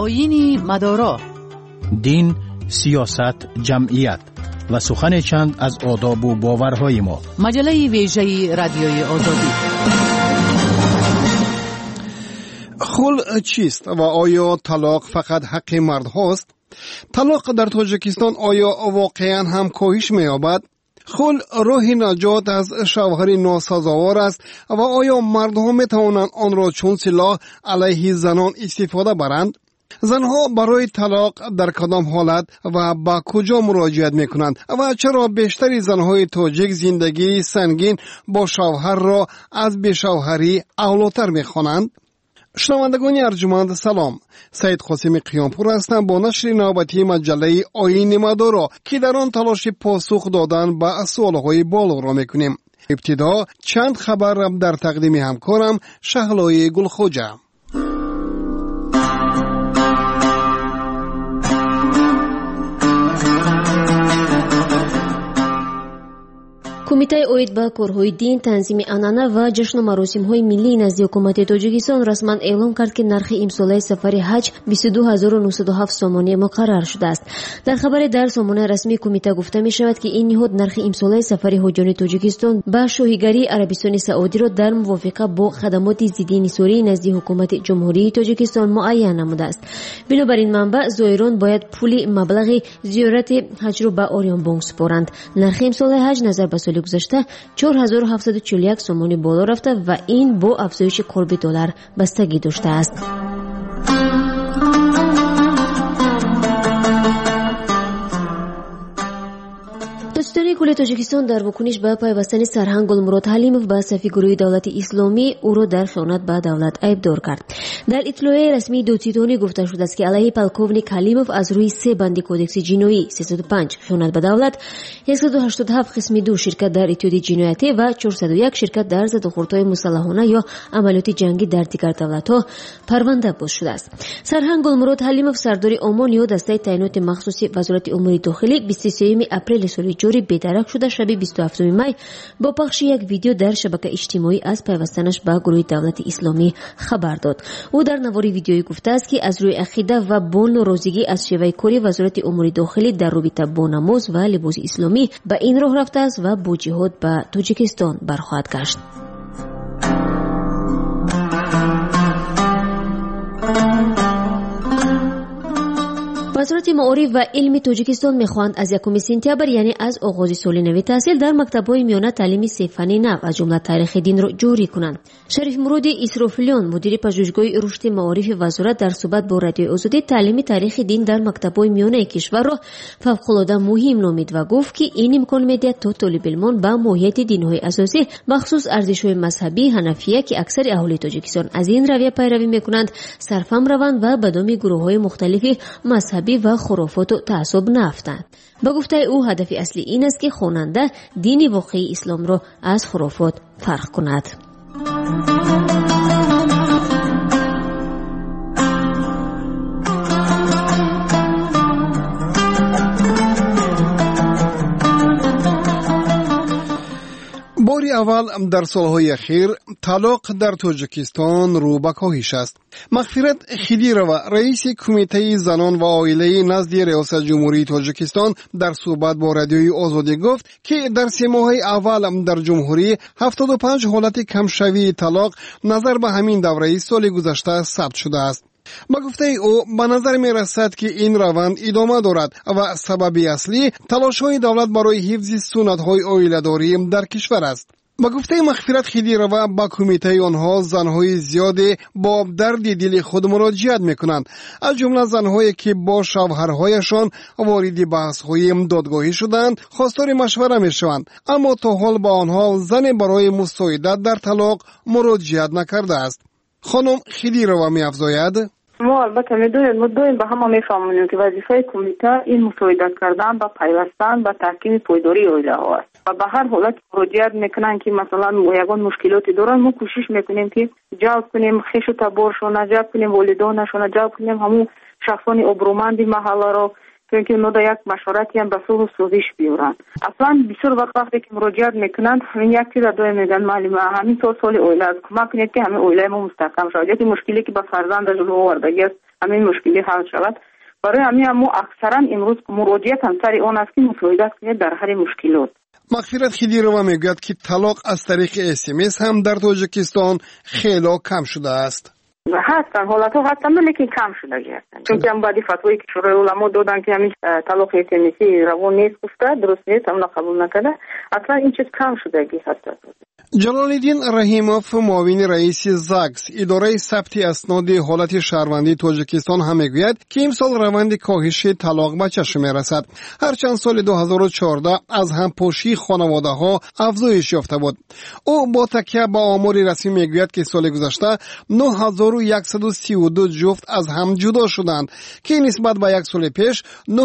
آیین مدارا، دین، سیاست، جمعیت و سخن چند از آداب و باورهای ما. مجله ویژه رادیوی آزادی. خلع چیست و آیا طلاق فقط حق مرد هاست؟ طلاق در تاجیکستان آیا واقعا هم کاهش می‌یابد؟ خلع راه نجات از شوهر ناسزاوار است و آیا مردها می‌توانند آن را چون سلاح علیه زنان استفاده برند؟ زنها برای طلاق در کدام حالت و با کجا مراجعت میکنند و چرا بیشتر زنهای تاجیک زندگی سنگین با شوهر را از بی‌شوهری اولاتر میخوانند؟ شنوندگان ارجمند سلام، سید قاسم قیامپور هستم با نشر نوبتی مجله آیین مدارا که در آن تلاش پاسخ دادن به سوالهای بالا را میکنیم. ابتدا چند خبر در تقدیم همکارم شهلای گلخوجه. کمیته اوید با کارهای دین، تنظیم عنعنه و جشن و مراسم‌های ملی نزد حکومت تاجیکستان رسما اعلام کرد که نرخ امسال سفر حج 22907 سومانی مقرر شده است. در خبر در سامانه رسمی کمیته گفته می شود که این نهاد نرخ امسال سفر حجیان تاجیکستان با شاهیگری عربستان سعودی را در موافقت با خدمات ضد سوری نزد حکومت جمهوری تاجیکستان معین نموده است. بنابراین منبع زائران باید پول مبلغ زیارت حج را به آریان بانک سپارند. نرخ امسال حج نظر به سال گذشته 4741 سومانی بالا رفته و این با افزایش قرب دلار بستگی داشته است. دستان کل تاجیکستان در واکنش به پیوستن سرهنگ گلمراد حلیموف به صف گروه دولت اسلامی او را در خیانت به دولت ایبدار کرد. در اطلاع رسمی دوتیتونی گفته شده است که علیه پلکوونیک حلیموف از روی 3 بند کودکس جنایی 305 خیانت به دولت، 187 قسم 2 شرکت در اتحاد جنایتی و 401 شرکت در ضد خردهای مسلحانه یا عملیات جنگی در دیگر دولت‌ها پرونده باز شده است. سرهنگ گلمراد حلیموف سردار عمان یا دسته تعینات مخصوصی وزارت امور داخلی 23 اپریل سال جاری بی‌درک شده شب 27 می با پخش یک ویدیو در شبکه اجتماعی از پیوستنش به گروه دولت اسلامی خبر داد. او در نواری ویدیویی گفته است که از روی عقیده و با ناراضگی از شیوه کاری وزارت امور داخلی در رابطه با نماز و لباس اسلامی به این راه رفته است و با جهاد به تاجیکستان برخواهد گشت. وزارت معارف و علم تاجیکستان می‌خواهند از 1 سپتامبر یعنی از آغاز سال نو تحصیل در مکتب‌های میانه تعلیم 3 فن نو از جمله تاریخ دین را جاری کنند. شریف مراد اسرافیلیان مدیر پژوهشگاه رشد معارف وزارت در صحبت با رادیو آزادی تعلیم تاریخ دین در مکتب‌های میانه کشور را فوق‌العاده مهم نامید و گفت که این امکان می‌دهد تا طالب علمان با ماهیت دین‌های اساسی مخصوص ارزش‌های مذهبی حنفیه که اکثر اهالی تاجیکستان از این رویه پیروی می‌کنند صرفم روند و به دام گروه‌های مختلف مذهبی و خرافات و تعصب نافتند. با گفته او هدف اصلی این است که خواننده دین واقعی اسلام را از خرافات فرق کند. باری اول در سالهای اخیر طلاق در تاجیکستان رو به کاهش است. مغفرت خدیرова رئیس کمیته زنان و عائله نزد ریاست جمهوری تاجیکستان در صحبت با رادیوی آزادی گفت که در 3 ماه اول در جمهوری 75 حالت کمشوی طلاق نظر به همین دوره سال گذشته ثبت شده است. با گفته او به نظر می رسد که این روند ادامه دارد و سبب اصلی تلاش‌های دولت برای حفظ سنت‌های عائله‌داری در کشور است. با گفته مغفرت خدیرова با کمیته آنها زنهای زیادی با درد دل خود مراجعت میکنند، از جمله زنهایی که با شوهرهایشان وارد بحث‌های دادگاهی شدند خواستار مشوره میشوند، اما تا حال با آنها زن برای مساعدت در طلاق مراجعت نکرده است. خانم خدیرова می‌افزاید: ما البته میدونیم به همه میفهمونیم که وظیفه کمیته این مساعدت کردن به پیوستن به تحکیم پایداری عائله ها است و به هر حالت مراجعت میکنن که مثلا یگان مشکلاتی دارن ما کوشش میکنیم که جلب کنیم خیش و تبارشون، جلب کنیم والدانشون، جلب کنیم همون شخصان ابرومند محله را چون که اونا یک مشورتی هم به صلح و سازش بیارن. اصلا بسیار وقتی که مراجعت میکنند همین یک چیز دائم میگن معلم همین سال عائله از کمک کنید که همین عائله ما مستحکم شود. یک مشکلی که با فرزند جلو آوردگی است همین مشکلی حل شود. برای همین اکثرا امروز مراجعت هم سر اون است که مساعدت کنید در حل مشکلات. مغفرت خیلیرова میگوید که طلاق از طریق SMS هم در تاجیکستان خیلی کم شده است. هستن حالت ها هستن لیکن کم شده هستن، چون که هم بعدی فتوایی که شورای علما دادن که همین طلاق اسمسی روان نیست گفته، درست نیست، هم قبول نکرده، اصلا این چیز کم شده هست. جلال الدین رحیموف معاون رئیس زاکس اداره ثبت اسناد حالت شهروندی تاجیکستان هم میگوید که امسال روند کاهش طلاق به چشم میرسد، هرچند سال 2014 از همپاشی خانواده ها افزایش یافته بود. او با تکیه به آمار رسمی میگوید که سال گذشته 9132 جفت از هم جدا شدند که نسبت به یک سال پیش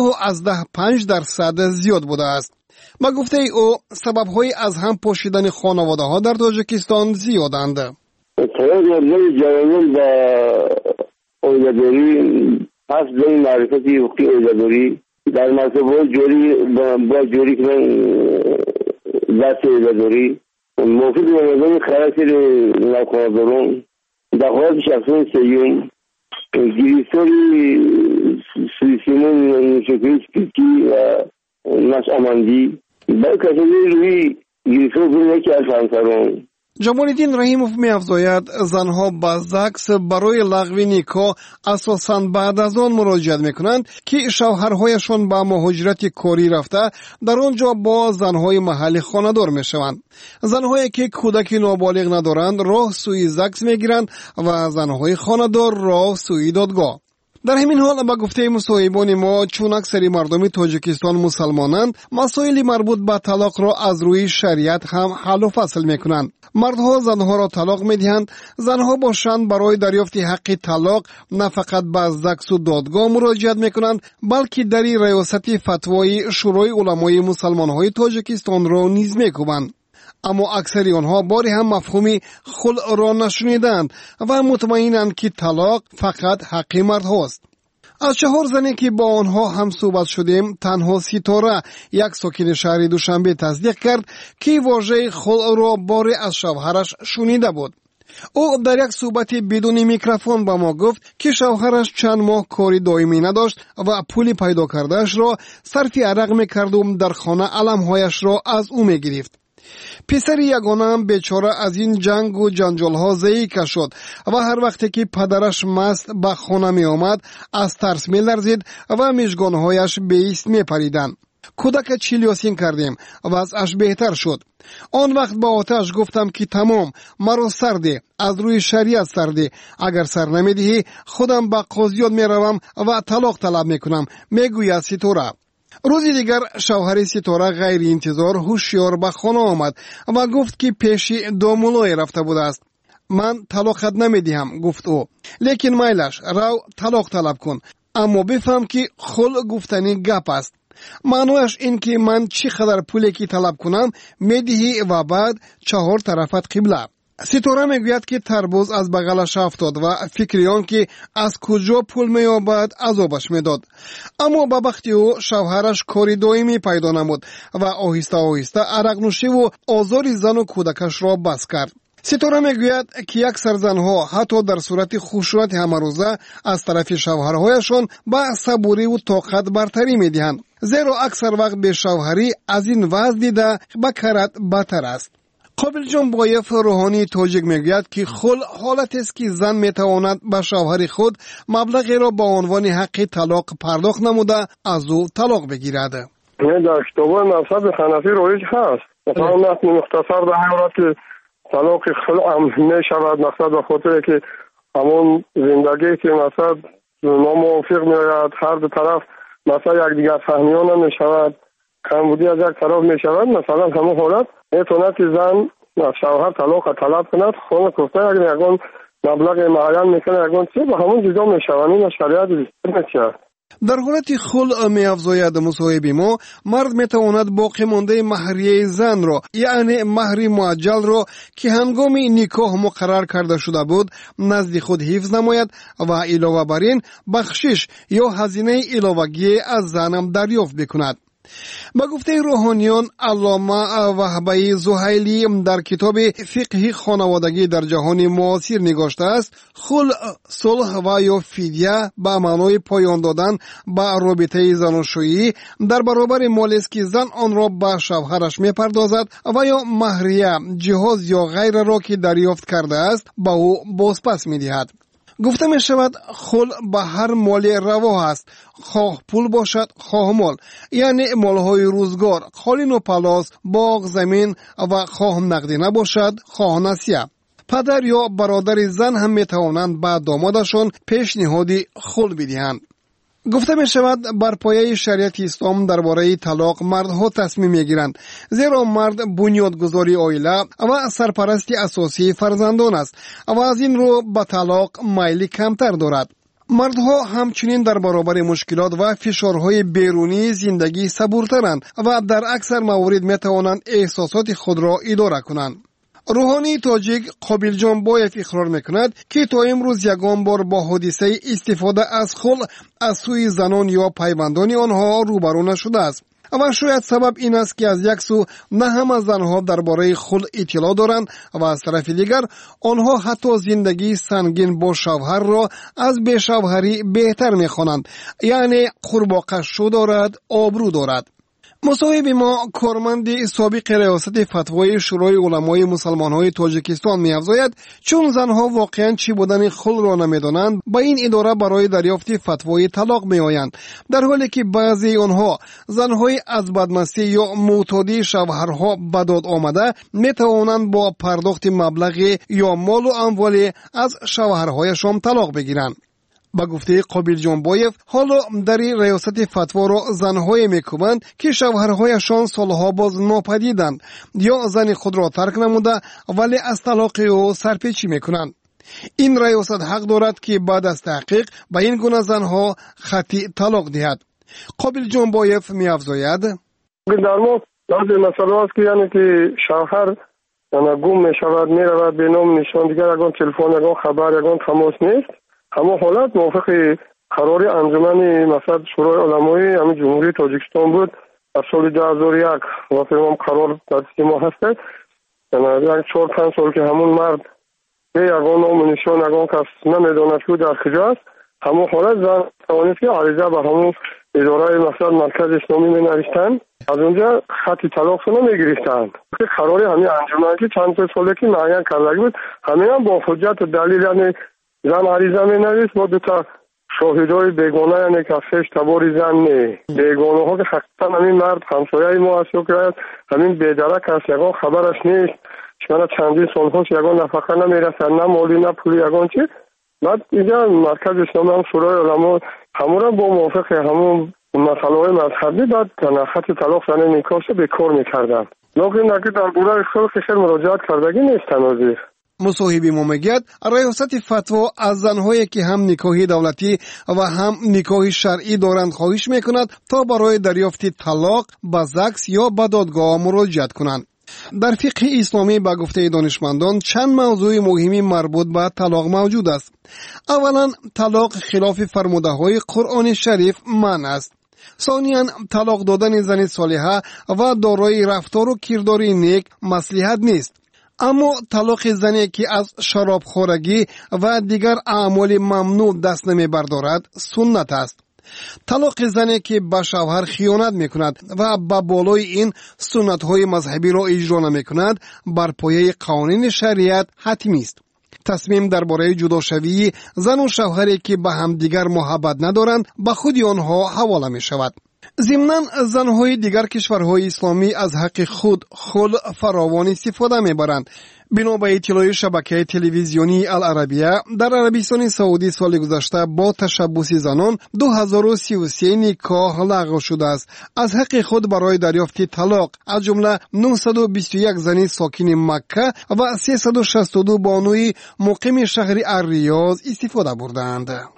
9.5% زیاد بوده است. با گفته او سبب‌های از هم پاشیدن خانواده‌ها در تاجیکستان زیادند. طلاق جوانان با اولیاداری پس به معرفتی وقتی اولیاداری در مرتبه جوری با جوری کنن دست اولیاداری موفق به نظام خلاصی نوخاناداران دخوات شخصان سیوم گریستوری سیمون نشکریس پیکی و ناس آماندی باید کسی روی گریستور کنه که از همسران. جمال الدین رحیموف می افزاید زنها با زاکس برای لغو نیکا اساساً بعد از آن مراجعت می کنند که شوهرهایشان با مهاجرت کاری رفته در آنجا با زنهای محلی خانه‌دار می شوند. زنهایی که کودکی نابالغ ندارند راه سوی زاکس می گیرند و زنهای خانه‌دار راه سوی دادگاه. در همین حال با گفته مصاحبان ما چون اکثری مردم تاجیکستان مسلمانند مسائل مربوط به طلاق را از روی شریعت هم حل و فصل میکنند. مردها زنها را طلاق میدهند، زنها باشند برای دریافت حق طلاق نه فقط به زاکس و دادگاه مراجعت میکنند بلکه در ریاست فتوای شورای علمای مسلمان های تاجیکستان را نیز میکوبند. اما اکثری آنها باری هم مفهومی خلع را نشنیدند و مطمئنند که طلاق فقط حق مرد هاست. از 4 زنی که با آنها هم صحبت شدیم تنها ستاره یک ساکن شهر دوشنبه تصدیق کرد که واژه خلع را باری از شوهرش شنیده بود. او در یک صحبت بدون میکروفون با ما گفت که شوهرش چند ماه کاری دائمی نداشت و پولی پیدا کردهش را صرف عرق میکرد و در خانه علمهایش را از او میگرفت. پسر یگانه هم بیچاره از این جنگ و جنجال ها ضعیف شد و هر وقتی که پدرش مست به خانه می آمد از ترس می لرزید و مژگانهایش به ایست می پریدند. کودک چیلیاسین کردیم و ازش بهتر شد. آن وقت با آتش گفتم که تمام مرا سرده، از روی شریعت سرده، اگر سر نمیدهی خودم به قاضیان می روم و طلاق طلب می کنم، می گوید ستاره. روزی دیگر شوهر ستاره غیر انتظار هوشیار به خانه آمد و گفت که پیش 2 مولای رفته بوده است. من طلاقت نمیدهم گفت او، لیکن میلش رو طلاق طلب کن، اما بفهم که خلع گفتنی گپ است. معنیش این که من چی قدر پولی که طلب کنم میدهی و بعد 4 طرفت قبله. ستاره میگوید که تربوز از بغلش افتاد و فکریان که از کجا پول مییابد عذابش میداد. اما به بخت او شوهرش کاری دائمی پیدا نمود و آهسته آهسته عرق نوشی و آزار زن و کودکش را بس کرد. ستاره میگوید که اکثر زنها حتی در صورت خشونت همروزه از طرف شوهرهایشان با صبوری و طاقت برتری میدهند، زیرا اکثر وقت به شوهری از این وضع دیده بکرت بهتر است. قابل جان بایف روحانی تاجیک میگوید که خلع حالت است که زن میتواند به شوهر خود مبلغی را با عنوان حق طلاق پرداخت نموده از او طلاق بگیرد. در کتاب‌های مذهب حنفی رایج هست. مثلا متن مختصر در حالت که طلاق خلع هم میشود، مقصد به خاطر که همون زندگی که مثلا ناموافق میآید، هر دو طرف مثلا یک دیگر فهمیان هم میشود، کمبودی از یک طرف میشود، مثلا همون حالت میتواند که زن شوهر طلاق طلب کند، خانه گفته اگر یگان مبلغ معین میکنه یگان چه به همون جدا میشود. این شریعت میشه. در حالت خلع می افزاید مصاحب ما مرد میتواند باقی مانده مهریه زن را یعنی مهر معجل را که هنگام نکاح مقرر کرده شده بود نزد خود حفظ نماید و علاوه بر این بخشش یا هزینه علاوگی از زنم دریافت بکند. با گفته روحانیان علامه وهبه زهیلی در کتاب فقه خانوادگی در جهان معاصر نگاشته است خلع، صلح و یا فدیه به معنای پایان دادن به رابطه زناشویی در برابر مالی است که زن آن را به شوهرش میپردازد و یا مهریه، جهاز یا غیره را که دریافت کرده است به او بازپس میدهد. گفته می شود خلع به هر مال روا است، خواه پول باشد خواه مال، یعنی مالهای روزگار، قالین و پلاس، باغ، زمین و خواه نقدی نباشد خواه نسیه. پدر یا برادر زن هم می توانند به دامادشان پیشنهادی خلع بدهند. گفته می شود بر پایه شریعت اسلام درباره طلاق مردها تصمیم می گیرند، زیرا مرد بنیادگذاری عائله و سرپرستی اساسی فرزندان است و از این رو به طلاق میلی کمتر دارد. مردها همچنین در برابر مشکلات و فشارهای بیرونی زندگی صبورترند و در اکثر موارد می توانند احساسات خود را اداره کنند. روحانی تاجیک قابل جانبایف اقرار میکند که تا امروز یگان بار با حادثه استفاده از خلع از سوی زنان یا پیوندان آنها روبرو نشده است و شاید سبب این است که از یک سو نه همه زنها درباره خلع اطلاع دارند و از طرف دیگر آنها حتی زندگی سنگین با شوهر را از بیشوهری بهتر میخوانند، یعنی قرباقش دارد، آبرو دارد. مصاحب ما کارمند سابق ریاست فتوای شورای علمای مسلمان‌های تاجیکستان می‌افزاید چون زنها واقعاً چی بودن خلع را نمی‌دانند به این اداره برای دریافت فتوای طلاق می‌آیند، در حالی که بعضی آنها زنهای از بدمستی یا معتادی شوهرها به داد آمده می‌توانند با پرداخت مبلغ یا مال و اموال از شوهرهایشان طلاق بگیرند. با گفته قابل جانبایف حالا در ریاست فتوا را زنهای میکوبند که شوهرهایشان سالها باز ناپدیدند یا زن خود را ترک نموده ولی از طلاق او سرپیچی میکنند. این ریاست حق دارد که بعد از تحقیق به این گونه زنها خطی طلاق دهد. قابل جانبایف میافزاید در ما بعضی مسئله است که یعنی که شوهر گم میشود، میرود به نام نشان دیگر، اگه تلفن، اگه خبر، اگه تماس نیست. اما حالت موافق قرار انجمن مثلا شورای علمای همین جمهوری تاجیکستان بود در سال 2001 و فرمان قرار در ما هست. یعنی 4-5 سال که همون مرد به یگان نام نشان یگان کس نمیداند که در کجاست، همون حالت زن توانست که عریضه به همون اداره مثلا مرکز اسلامی می نوشتن، از اونجا خط طلاق سو نمیگرفتند. قرار همین انجمن که چند ساله که معین کرده بود همین هم با حجت و دلیل یعنی زن عریضه می نویس با دوتا شاهدای بیگانه یعنی که افسش تباری زن نه بیگانه ها که حقیقتا همین مرد همسایه ما هست کرد، همین بیدرک هست، یگان خبرش نیست، چمنه چندی سال هاست یگان نفقه نمیرسن، نه مالی نه پولی یگان چی. بعد اینجا مرکز اسلامی هم شورای علما همون با موافق همون مسئله های مذهبی بعد خط طلاق زن نیکاش به کار میکردن، لیکن اگه در بوره خیلی مراجعت کردگی نیستن وزیر. مصاحبی ما میگوید ریاست فتوا از زنهایی که هم نکاح دولتی و هم نکاح شرعی دارند خواهش میکند تا برای دریافت طلاق به زکس یا به دادگاه مراجعت کنند. در فقه اسلامی به گفته دانشمندان چند موضوع مهمی مربوط به طلاق موجود است. اولا طلاق خلاف فرموده های قرآن شریف منع است. ثانیاً طلاق دادن زن صالحه و دارای رفتار و کردار نیک مصلحت نیست. اما طلاق زنی که از شراب خورگی و دیگر اعمال ممنوع دست نمی بردارد سنت است. طلاق زنی که به شوهر خیانت می کند و به بالای این سنت های مذهبی را اجرا نمی کند بر پایه قوانین شریعت حتمی است. تصمیم درباره جداشوی زن و شوهری که به همدیگر محبت ندارند به خود آنها حواله می شود. ضمناً زنهای دیگر کشورهای اسلامی از حق خود خلع فراوان استفاده میبرند. بنا به اطلاع شبکه تلویزیونی العربیه در عربستان سعودی سال گذشته با تشبوس زنان 2033 نکاح لغو شده است. از حق خود برای دریافت طلاق از جمله 921 زن ساکن مکه و 362 بانوی مقیم شهر الریاض استفاده بردند.